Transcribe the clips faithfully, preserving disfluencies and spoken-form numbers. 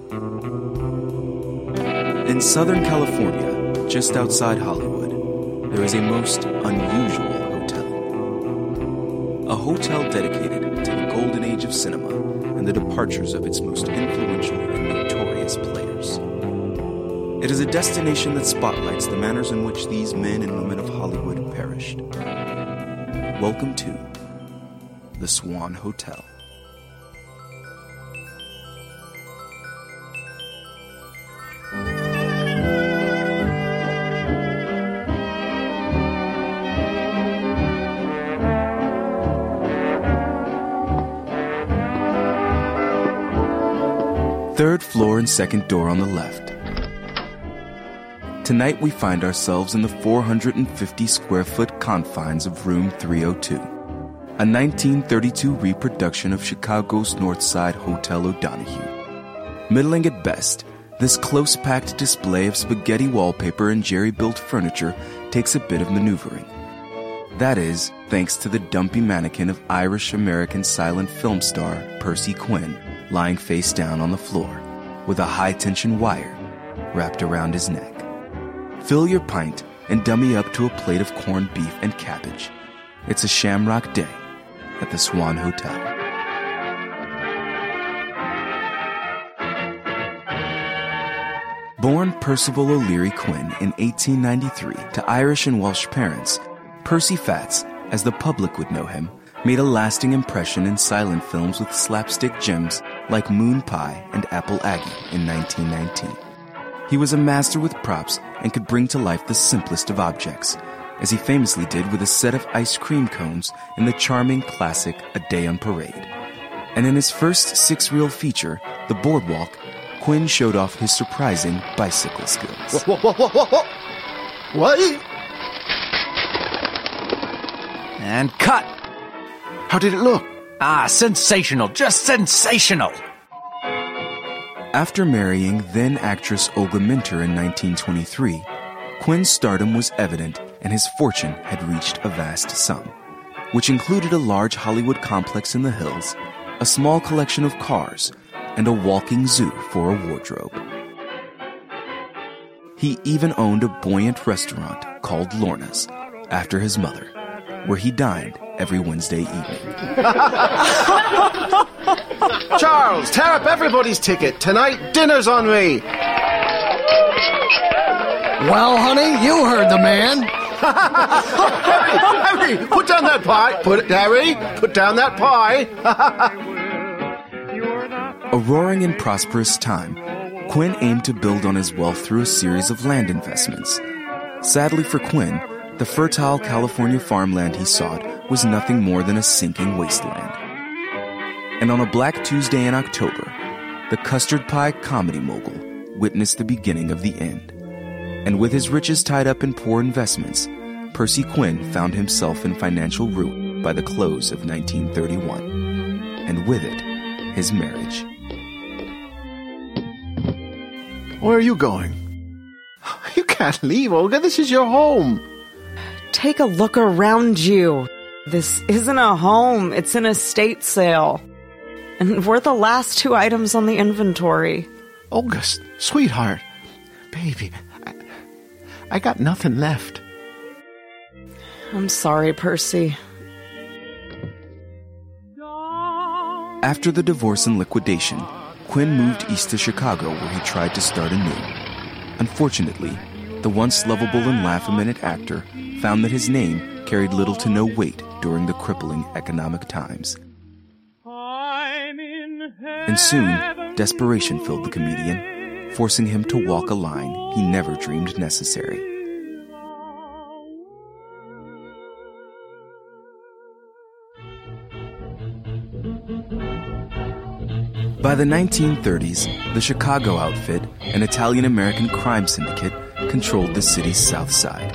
In Southern California, just outside Hollywood, there is a most unusual hotel. A hotel dedicated to the golden age of cinema and the departures of its most influential and notorious players. It is a destination that spotlights the manners in which these men and women of Hollywood perished. Welcome to the Swan Hotel. Third floor and second door on the left. Tonight we find ourselves in the four hundred fifty square foot confines of room three oh two, a nineteen thirty-two reproduction of Chicago's North Side Hotel O'Donoghue. Middling at best, this close-packed display of spaghetti wallpaper and jerry-built furniture takes a bit of maneuvering. That is, thanks to the dumpy mannequin of Irish-American silent film star Percy Quinn, lying face down on the floor, with a high-tension wire wrapped around his neck. Fill your pint and dummy up to a plate of corned beef and cabbage. It's a shamrock day at the Swan Hotel. Born Percival O'Leary Quinn in eighteen ninety-three to Irish and Welsh parents, Percy Fats, as the public would know him, made a lasting impression in silent films with slapstick gems like Moon Pie and Apple Aggie in nineteen nineteen. He was a master with props and could bring to life the simplest of objects, as he famously did with a set of ice cream cones in the charming classic A Day on Parade. And in his first six-reel feature, The Boardwalk, Quinn showed off his surprising bicycle skills. Whoa, whoa, whoa, whoa, whoa. What? And cut! How did it look? Ah, sensational, just sensational! After marrying then-actress Olga Minter in nineteen twenty-three, Quinn's stardom was evident and his fortune had reached a vast sum, which included a large Hollywood complex in the hills, a small collection of cars, and a walking zoo for a wardrobe. He even owned a buoyant restaurant called Lorna's, after his mother, where he dined every Wednesday evening. Charles, tear up everybody's ticket. Tonight, dinner's on me. Well, honey, you heard the man. Harry, Harry, put down that pie. Put it, Harry, put down that pie. A roaring and prosperous time, Quinn aimed to build on his wealth through a series of land investments. Sadly for Quinn, the fertile California farmland he sought was nothing more than a sinking wasteland. And on a Black Tuesday in October, the custard pie comedy mogul witnessed the beginning of the end. And with his riches tied up in poor investments, Percy Quinn found himself in financial ruin by the close of nineteen thirty-one, and with it, his marriage. Where are you going? You can't leave, Olga. This is your home. Take a look around you. This isn't a home. It's an estate sale. And we're the last two items on the inventory. Olga, sweetheart, baby, I, I got nothing left. I'm sorry, Percy. After the divorce and liquidation, Quinn moved east to Chicago where he tried to start anew. Unfortunately, the once lovable and laugh-a-minute actor found that his name carried little to no weight during the crippling economic times. And soon, desperation filled the comedian, forcing him to walk a line he never dreamed necessary. By the nineteen thirties, the Chicago outfit, an Italian-American crime syndicate, controlled the city's south side.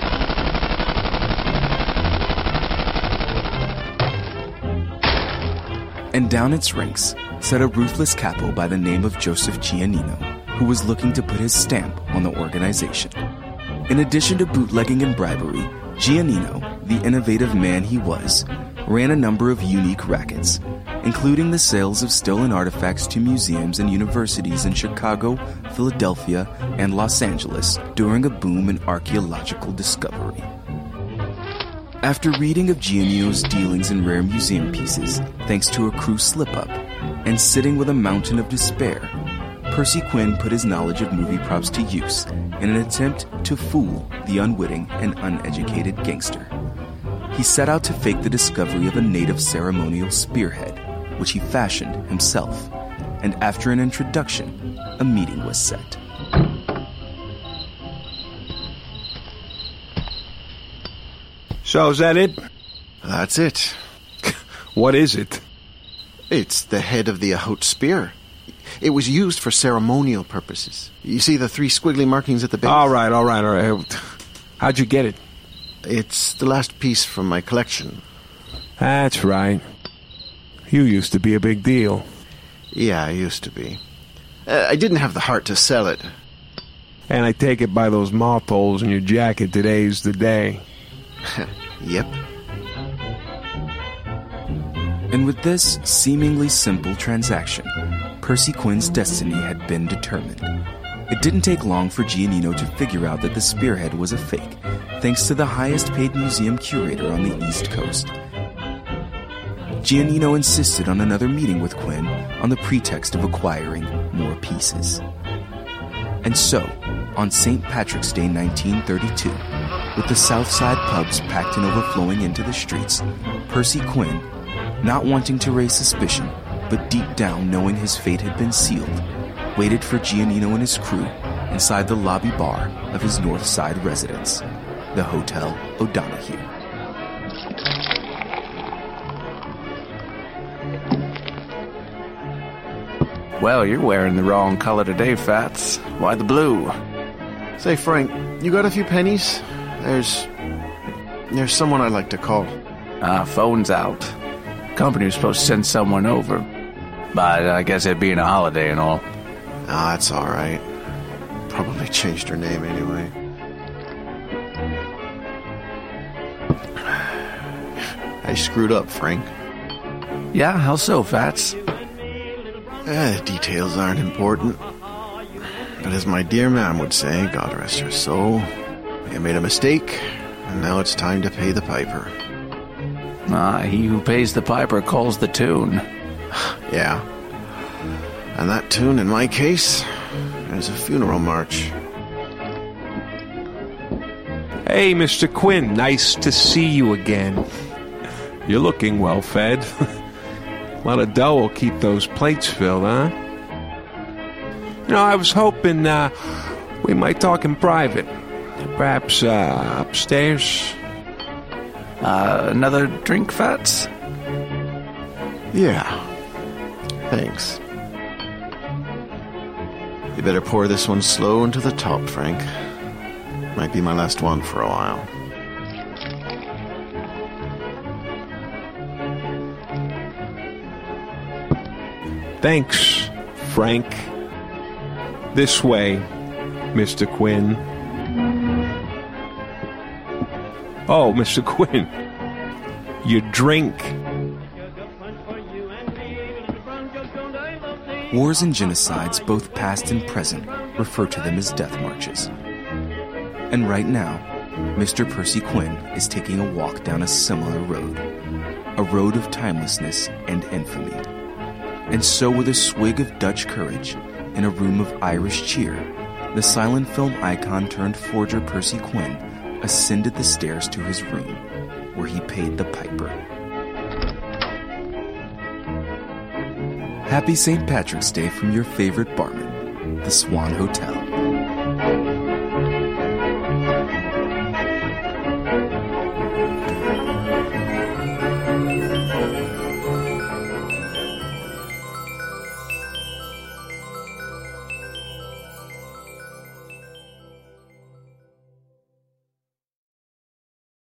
And down its ranks sat a ruthless capo by the name of Joseph Giannino, who was looking to put his stamp on the organization. In addition to bootlegging and bribery, Giannino, the innovative man he was, ran a number of unique rackets, including the sales of stolen artifacts to museums and universities in Chicago, Philadelphia, and Los Angeles during a boom in archaeological discovery. After reading of Giannino's dealings in rare museum pieces, thanks to a crew slip-up, and sitting with a mountain of despair, Percy Quinn put his knowledge of movie props to use in an attempt to fool the unwitting and uneducated gangster. He set out to fake the discovery of a native ceremonial spearhead, which he fashioned himself, and after an introduction, a meeting was set. So is that it? That's it. What is it? It's the head of the Ahout spear. It was used for ceremonial purposes. You see the three squiggly markings at the base? All right, all right, all right. How'd you get it? It's the last piece from my collection. That's right. You used to be a big deal. Yeah, I used to be. Uh, I didn't have the heart to sell it. And I take it by those mothballs in your jacket, today's the day. Yep. And with this seemingly simple transaction, Percy Quinn's destiny had been determined. It didn't take long for Giannino to figure out that the spearhead was a fake, thanks to the highest-paid museum curator on the East Coast. Giannino insisted on another meeting with Quinn on the pretext of acquiring more pieces. And so, on Saint Patrick's Day nineteen thirty-two, with the Southside pubs packed and overflowing into the streets, Percy Quinn, not wanting to raise suspicion, but deep down knowing his fate had been sealed, waited for Giannino and his crew inside the lobby bar of his North Side residence, the Hotel O'Donoghue. Well, you're wearing the wrong color today, Fats. Why the blue? Say, Frank, you got a few pennies? There's... There's someone I'd like to call. Ah, phone's out. Company was supposed to send someone over. But I guess it being a holiday and all. Ah, that's all right. Probably changed her name anyway. I screwed up, Frank. Yeah, how so, Fats? Eh, details aren't important. But as my dear ma'am would say, God rest her soul, I made a mistake, and now it's time to pay the piper. Ah, he who pays the piper calls the tune. Yeah. And that tune, in my case, is a funeral march. Hey, Mister Quinn, nice to see you again. You're looking well fed. A lot of dough will keep those plates filled, huh? You know, I was hoping uh, we might talk in private. Perhaps uh, upstairs. Uh, another drink, Fats? Yeah. Thanks. You better pour this one slow into the top, Frank. Might be my last one for a while. Thanks, Frank. This way, Mister Quinn. Oh, Mister Quinn. Your drink. Wars and genocides, both past and present, refer to them as death marches. And right now, Mister Percy Quinn is taking a walk down a similar road. A road of timelessness and infamy. And so with a swig of Dutch courage, in a room of Irish cheer, the silent film icon turned forger Percy Quinn ascended the stairs to his room, where he paid the piper. Happy Saint Patrick's Day from your favorite barman, the Swan Hotel.